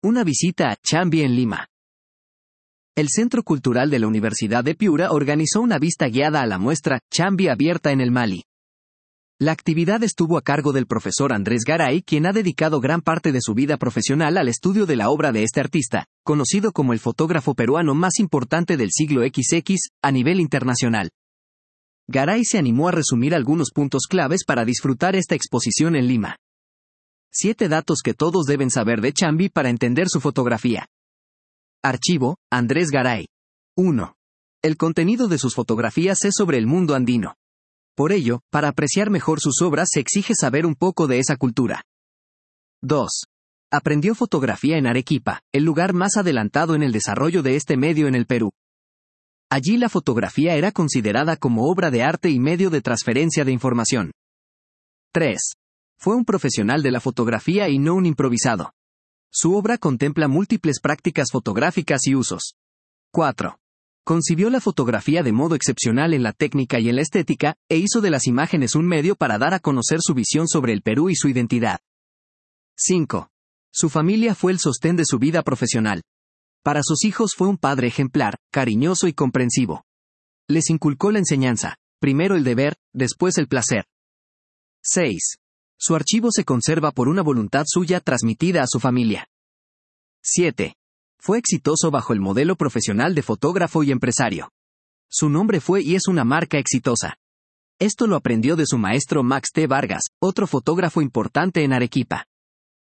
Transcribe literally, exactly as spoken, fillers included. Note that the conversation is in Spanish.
Una visita a Chambi en Lima. El Centro Cultural de la Universidad de Piura organizó una vista guiada a la muestra Chambi abierta en el Mali. La actividad estuvo a cargo del profesor Andrés Garay, quien ha dedicado gran parte de su vida profesional al estudio de la obra de este artista, conocido como el fotógrafo peruano más importante del siglo equis equis, a nivel internacional. Garay se animó a resumir algunos puntos claves para disfrutar esta exposición en Lima. Siete datos que todos deben saber de Chambi para entender su fotografía. Archivo, Andrés Garay. uno. El contenido de sus fotografías es sobre el mundo andino. Por ello, para apreciar mejor sus obras se exige saber un poco de esa cultura. dos. Aprendió fotografía en Arequipa, el lugar más adelantado en el desarrollo de este medio en el Perú. Allí la fotografía era considerada como obra de arte y medio de transferencia de información. tres. Fue un profesional de la fotografía y no un improvisado. Su obra contempla múltiples prácticas fotográficas y usos. cuatro. Concibió la fotografía de modo excepcional en la técnica y en la estética, e hizo de las imágenes un medio para dar a conocer su visión sobre el Perú y su identidad. cinco. Su familia fue el sostén de su vida profesional. Para sus hijos fue un padre ejemplar, cariñoso y comprensivo. Les inculcó la enseñanza, primero el deber, después el placer. seis. Su archivo se conserva por una voluntad suya transmitida a su familia. siete. Fue exitoso bajo el modelo profesional de fotógrafo y empresario. Su nombre fue y es una marca exitosa. Esto lo aprendió de su maestro Max T. Vargas, otro fotógrafo importante en Arequipa.